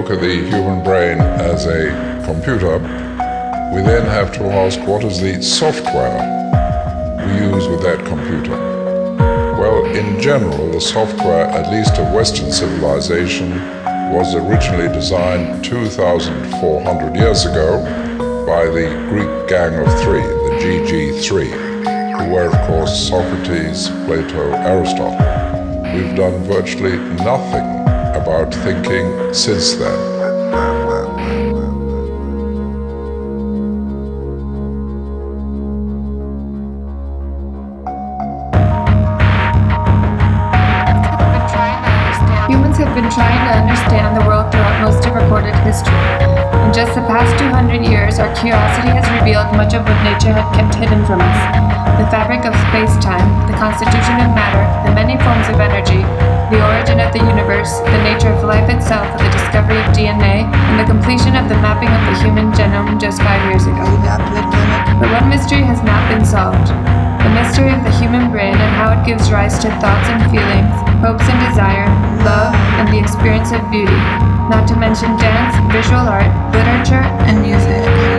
look at the human brain as a computer, we then have to ask what is the software we use with that computer. Well, in general, the software, at least of Western civilization, was originally designed 2,400 years ago by the Greek Gang of Three, the GG3, who were, of course, Socrates, Plato, Aristotle. We've done virtually nothing about thinking since then. Humans have been trying to understand the world throughout most of recorded history. In just the past 200 years, our curiosity has revealed much of what nature had kept hidden from us. The fabric of space-time, the constitution of matter, the many forms of energy, the origin of the universe, the nature of life itself with the discovery of DNA, and the completion of the mapping of the human genome just 5 years ago. But one mystery has not been solved. The mystery of the human brain and how it gives rise to thoughts and feelings, hopes and desire, love, and the experience of beauty, not to mention dance, visual art, literature, and music.